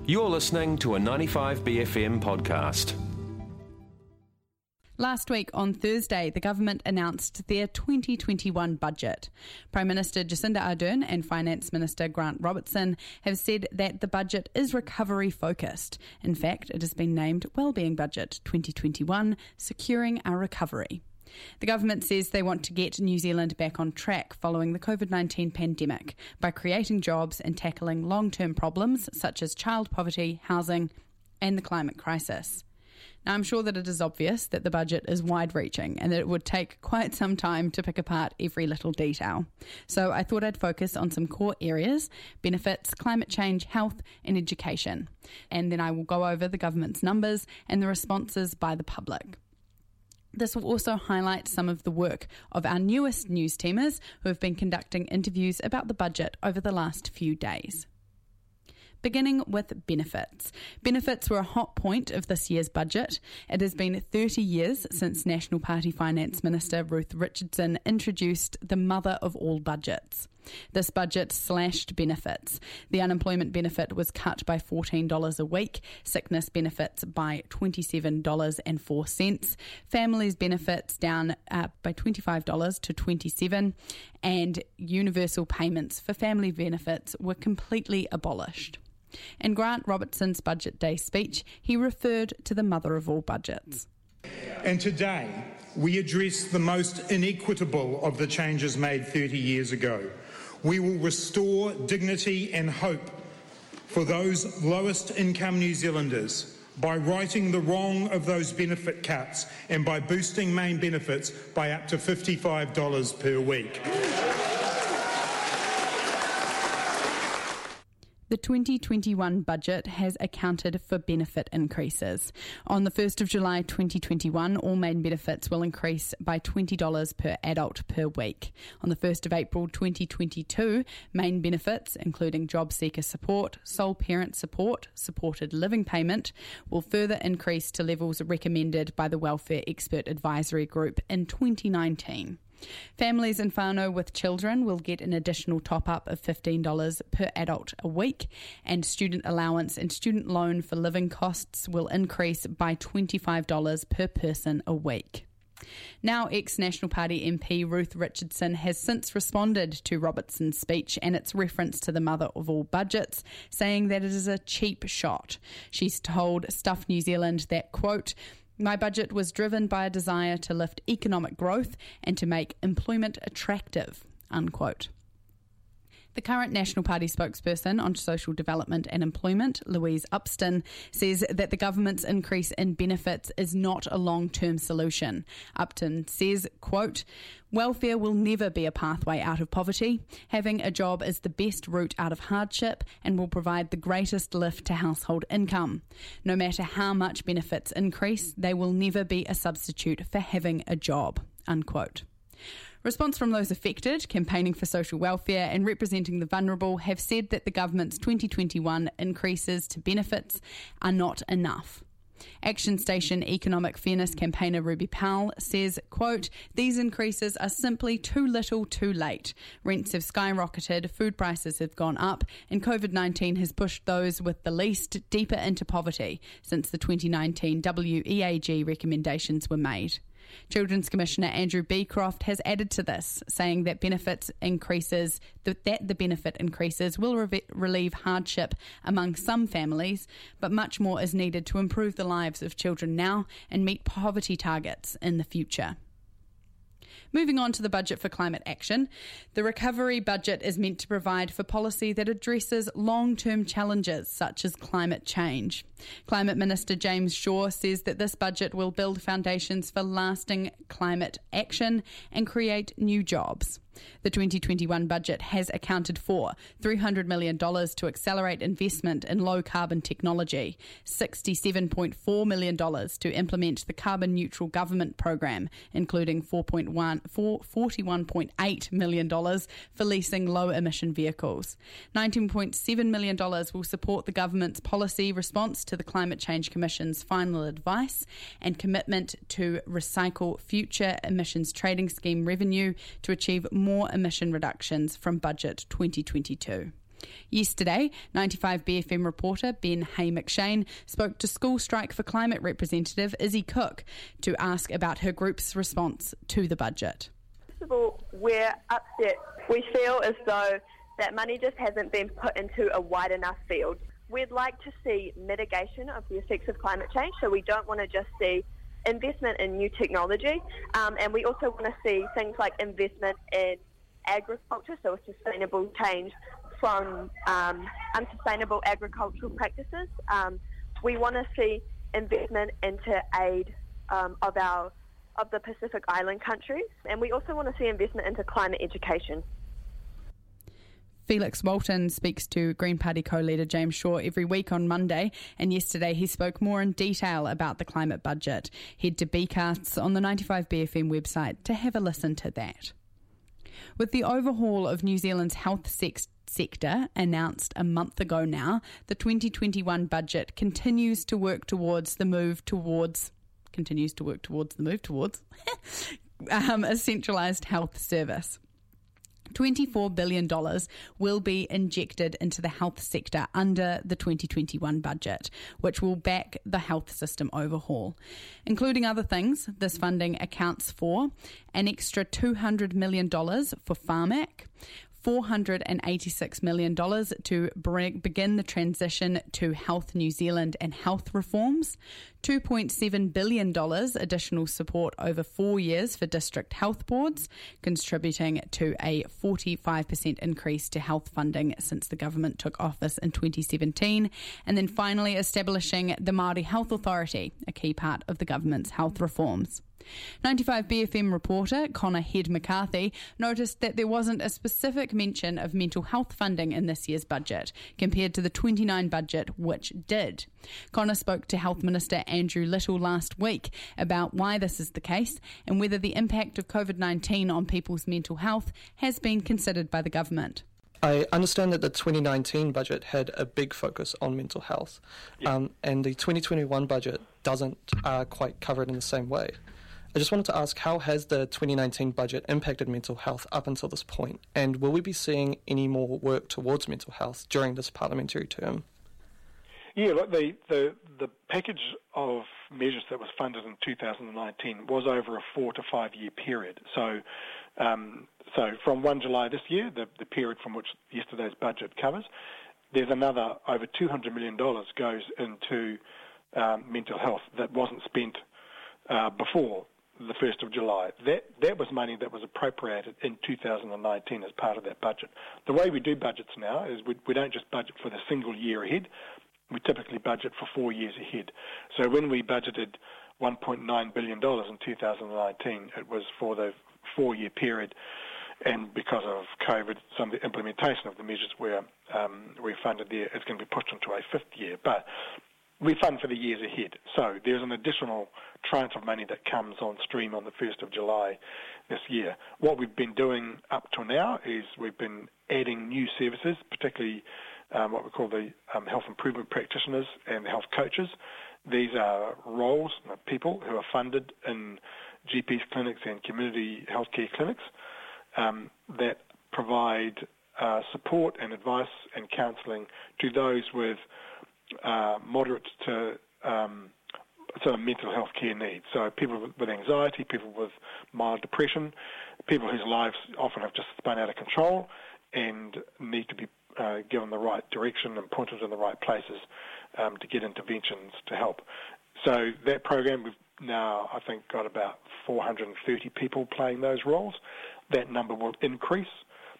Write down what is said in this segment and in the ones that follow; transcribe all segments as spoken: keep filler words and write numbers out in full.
You're listening to a ninety-five B F M podcast. Last week on Thursday, the government announced their twenty twenty-one budget. Prime Minister Jacinda Ardern and Finance Minister Grant Robertson have said that the budget is recovery focused. In fact, it has been named Wellbeing Budget twenty twenty-one, Securing Our Recovery. The government says they want to get New Zealand back on track following the covid nineteen pandemic by creating jobs and tackling long-term problems such as child poverty, housing and the climate crisis. Now, I'm sure that it is obvious that the budget is wide-reaching and that it would take quite some time to pick apart every little detail. So I thought I'd focus on some core areas: benefits, climate change, health and education. And then I will go over the government's numbers and the responses by the public. This will also highlight some of the work of our newest news teamers who have been conducting interviews about the budget over the last few days. Beginning with benefits. Benefits were a hot point of this year's budget. It has been thirty years since National Party Finance Minister Ruth Richardson introduced the mother of all budgets. This budget slashed benefits. The unemployment benefit was cut by fourteen dollars a week, sickness benefits by twenty-seven dollars and four cents, families benefits down uh, by twenty-five dollars to twenty-seven dollars, and universal payments for family benefits were completely abolished. In Grant Robertson's Budget Day speech, he referred to the mother of all budgets. And today, we address the most inequitable of the changes made thirty years ago. We will restore dignity and hope for those lowest income New Zealanders by righting the wrong of those benefit cuts and by boosting main benefits by up to fifty-five dollars per week. The twenty twenty-one budget has accounted for benefit increases. On the first of July twenty twenty-one, all main benefits will increase by twenty dollars per adult per week. On the first of April twenty twenty-two, main benefits, including job seeker support, sole parent support, supported living payment, will further increase to levels recommended by the Welfare Expert Advisory Group in twenty nineteen. Families in whānau with children will get an additional top-up of fifteen dollars per adult a week, and student allowance and student loan for living costs will increase by twenty-five dollars per person a week. Now, ex-National Party M P Ruth Richardson has since responded to Robertson's speech and its reference to the mother of all budgets, saying that it is a cheap shot. She's told Stuff New Zealand that, quote, "My budget was driven by a desire to lift economic growth and to make employment attractive," unquote. The current National Party spokesperson on social development and employment, Louise Upston, says that the government's increase in benefits is not a long-term solution. Upton says, quote, "Welfare will never be a pathway out of poverty. Having a job is the best route out of hardship and will provide the greatest lift to household income. No matter how much benefits increase, they will never be a substitute for having a job," unquote. Response from those affected, campaigning for social welfare and representing the vulnerable have said that the government's twenty twenty-one increases to benefits are not enough. Action Station Economic Fairness campaigner Ruby Powell says, quote, "These increases are simply too little too late. Rents have skyrocketed, food prices have gone up, and covid nineteen has pushed those with the least deeper into poverty since the twenty nineteen W E A G recommendations were made." Children's Commissioner Andrew Beecroft has added to this, saying that benefits increases that the benefit increases will re- relieve hardship among some families, but much more is needed to improve the lives of children now and meet poverty targets in the future. Moving on to the budget for climate action, the recovery budget is meant to provide for policy that addresses long-term challenges such as climate change. Climate Minister James Shaw says that this budget will build foundations for lasting climate action and create new jobs. The twenty twenty-one budget has accounted for three hundred million dollars to accelerate investment in low-carbon technology, sixty-seven point four million dollars to implement the Carbon Neutral Government Program, including forty-one point eight million dollars for leasing low-emission vehicles. nineteen point seven million dollars will support the government's policy response to the Climate Change Commission's final advice and commitment to recycle future emissions trading scheme revenue to achieve more emission reductions from budget twenty twenty-two. Yesterday, ninety-five B F M reporter Ben Hay McShane spoke to School Strike for Climate representative Izzy Cook to ask about her group's response to the budget. First of all, we're upset. We feel as though that money just hasn't been put into a wide enough field. We'd like to see mitigation of the effects of climate change, so we don't want to just see investment in new technology, um, and we also want to see things like investment in agriculture, so a sustainable change from um, unsustainable agricultural practices. Um, we want to see investment into aid um, of our of the Pacific Island countries, and we also want to see investment into climate education. Felix Walton speaks to Green Party co-leader James Shaw every week on Monday, and yesterday he spoke more in detail about the climate budget. Head to Bcasts on the ninety-five B F M website to have a listen to that. With the overhaul of New Zealand's health sex- sector announced a month ago now, the twenty twenty-one budget continues to work towards the move towards continues to work towards the move towards um, a centralised health service. twenty-four billion dollars will be injected into the health sector under the twenty twenty-one budget, which will back the health system overhaul. Including other things, this funding accounts for an extra two hundred million dollars for Pharmac, four hundred eighty-six million dollars to bring, begin the transition to Health New Zealand and health reforms, two point seven billion dollars additional support over four years for district health boards, contributing to a forty-five percent increase to health funding since the government took office in twenty seventeen, and then finally establishing the Māori Health Authority, a key part of the government's health reforms. ninety-five B F M reporter Connor Head McCarthy noticed that there wasn't a specific mention of mental health funding in this year's budget, compared to the twenty-nine budget which did. Connor spoke to Health Minister Andrew Little last week about why this is the case and whether the impact of COVID nineteen on people's mental health has been considered by the government. I understand that the twenty nineteen budget had a big focus on mental health, yeah. um, and the twenty twenty-one budget doesn't uh, quite cover it in the same way. I just wanted to ask, how has the twenty nineteen budget impacted mental health up until this point? And will we be seeing any more work towards mental health during this parliamentary term? Yeah, look, the, the, the package of measures that was funded in two thousand nineteen was over a four to five year period. So um, so from the first of July this year, the, the period from which yesterday's budget covers, there's another over two hundred million dollars goes into um, mental health that wasn't spent uh, before the first of July. That that was money that was appropriated in two thousand nineteen as part of that budget. The way we do budgets now is we, we don't just budget for the single year ahead, we typically budget for four years ahead. So when we budgeted one point nine billion dollars in two thousand nineteen, it was for the four-year period, and because of COVID, some of the implementation of the measures were um, we funded there is going to be pushed into a fifth year. But we fund for the years ahead. So there's an additional tranche of money that comes on stream on the first of July this year. What we've been doing up to now is we've been adding new services, particularly um, what we call the um, health improvement practitioners and health coaches. These are roles, people who are funded in G Ps clinics and community healthcare clinics um, that provide uh, support and advice and counselling to those with Uh, moderate to um, sort of mental health care needs. So people with, with anxiety, people with mild depression, people whose lives often have just spun out of control and need to be uh, given the right direction and pointed in the right places um, to get interventions to help. So that program, we've now, I think, got about four hundred thirty people playing those roles. That number will increase,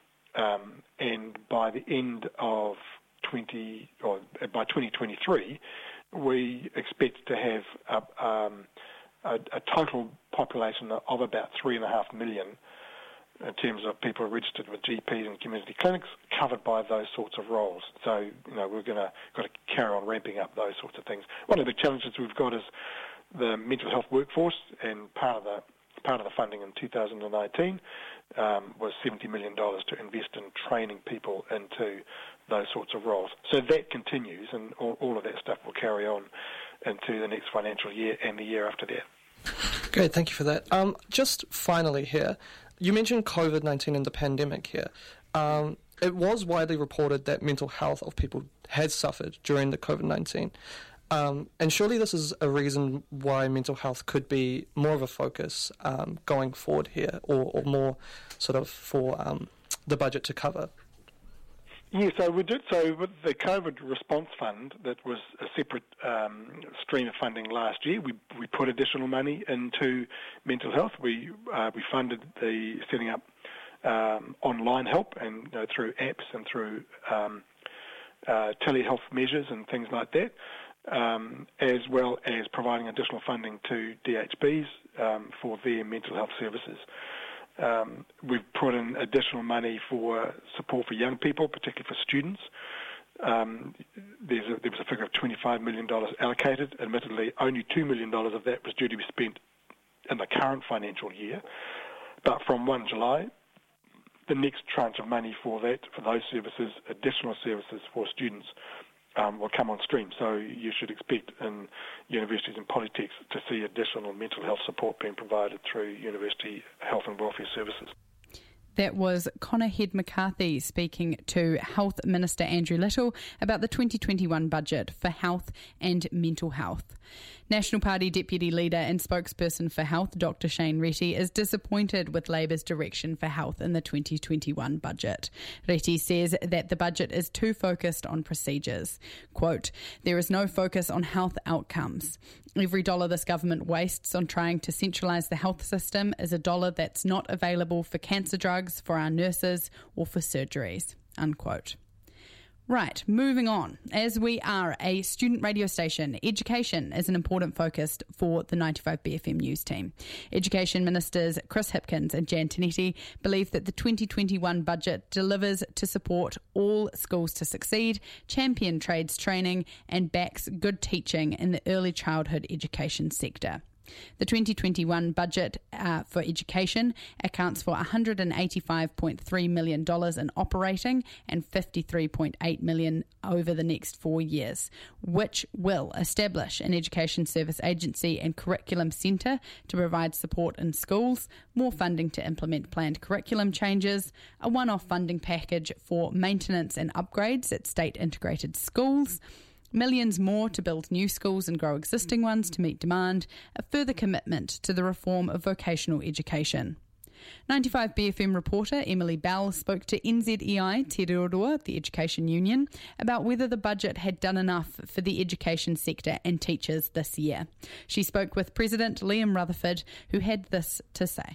um, and by the end of twenty or by twenty twenty-three, we expect to have a, um, a, a total population of about three and a half million in terms of people registered with G Ps and community clinics covered by those sorts of roles. So, you know, we're going to got to carry on ramping up those sorts of things. One of the challenges we've got is the mental health workforce, and part of the part of the funding in two thousand nineteen um, was seventy million dollars to invest in training people into those sorts of roles. So that continues, and all, all of that stuff will carry on into the next financial year and the year after that. Great, thank you for that. Um, just finally here, you mentioned COVID nineteen and the pandemic here. Um, it was widely reported that mental health of people has suffered during the COVID nineteen. Um, and surely this is a reason why mental health could be more of a focus um, going forward here, or, or more sort of for um, the budget to cover. Yeah, so we did. So with the COVID response fund, that was a separate um, stream of funding last year. We we put additional money into mental health. We uh, we funded the setting up um, online help, and you know, through apps and through um, uh, telehealth measures and things like that. Um, as well as providing additional funding to D H Bs um, for their mental health services. Um, we've put in additional money for support for young people, particularly for students. Um, there's a, there was a figure of twenty-five million dollars allocated. Admittedly, only two million dollars of that was due to be spent in the current financial year. But from first of July, the next tranche of money for that, for those services, additional services for students, Um, will come on stream. So you should expect in universities and polytechs to see additional mental health support being provided through university health and welfare services. That was Conor Head-McCarthy speaking to Health Minister Andrew Little about the twenty twenty-one budget for health and mental health. National Party Deputy Leader and spokesperson for health, Doctor Shane Reti, is disappointed with Labour's direction for health in the twenty twenty-one budget. Reti says that the budget is too focused on procedures. Quote, "There is no focus on health outcomes. Every dollar this government wastes on trying to centralise the health system is a dollar that's not available for cancer drugs, for our nurses, or for surgeries." Unquote. Right, moving on. As we are a student radio station, education is an important focus for the ninety-five B F M news team. Education Ministers Chris Hipkins and Jan Tinetti believe that the twenty twenty-one budget delivers to support all schools to succeed, champion trades training, and backs good teaching in the early childhood education sector. The twenty twenty-one budget uh, for education accounts for one hundred eighty-five point three million dollars in operating and fifty-three point eight million dollars over the next four years, which will establish an education service agency and curriculum centre to provide support in schools, more funding to implement planned curriculum changes, a one-off funding package for maintenance and upgrades at state integrated schools, millions more to build new schools and grow existing ones to meet demand, a further commitment to the reform of vocational education. ninety-five B F M reporter Emily Bell spoke to N Z E I Te Roroa, the Education Union, about whether the budget had done enough for the education sector and teachers this year. She spoke with President Liam Rutherford, who had this to say.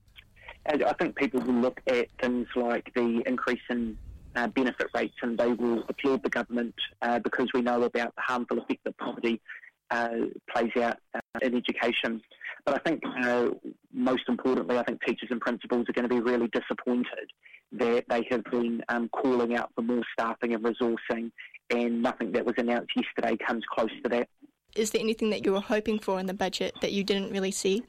I think people will look at things like the increase in Uh, benefit rates, and they will applaud the government uh, because we know about the harmful effect that poverty uh, plays out uh, in education. But I think uh, most importantly, I think teachers and principals are going to be really disappointed that they have been um, calling out for more staffing and resourcing, and nothing that was announced yesterday comes close to that. Is there anything that you were hoping for in the budget that you didn't really see?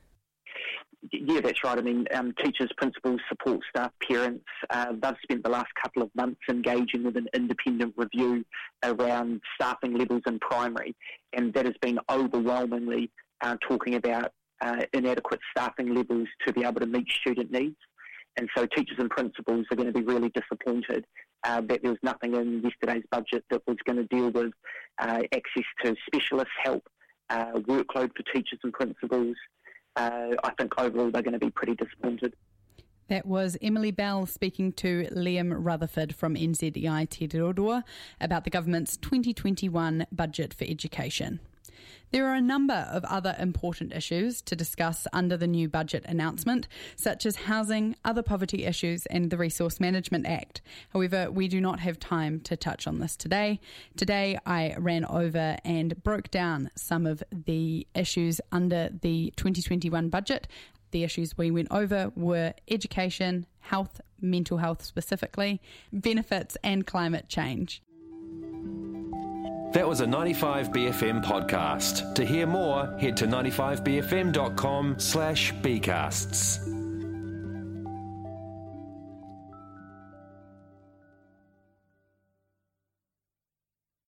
Yeah, that's right. I mean, um, teachers, principals, support staff, parents, uh, they've spent the last couple of months engaging with an independent review around staffing levels in primary, and that has been overwhelmingly uh, talking about uh, inadequate staffing levels to be able to meet student needs. And so teachers and principals are going to be really disappointed uh, that there was nothing in yesterday's budget that was going to deal with uh, access to specialist help, uh, workload for teachers and principals. Uh, I think overall they're going to be pretty disappointed. That was Emily Bell speaking to Liam Rutherford from N Z E I Te Roroa about the government's twenty twenty-one budget for education. There are a number of other important issues to discuss under the new budget announcement, such as housing, other poverty issues and the Resource Management Act. However, we do not have time to touch on this today. Today I ran over and broke down some of the issues under the twenty twenty-one budget. The issues we went over were education, health, mental health specifically, benefits and climate change. That was a ninety-five B F M podcast. To hear more, head to ninety-five b f m dot com slash bcasts.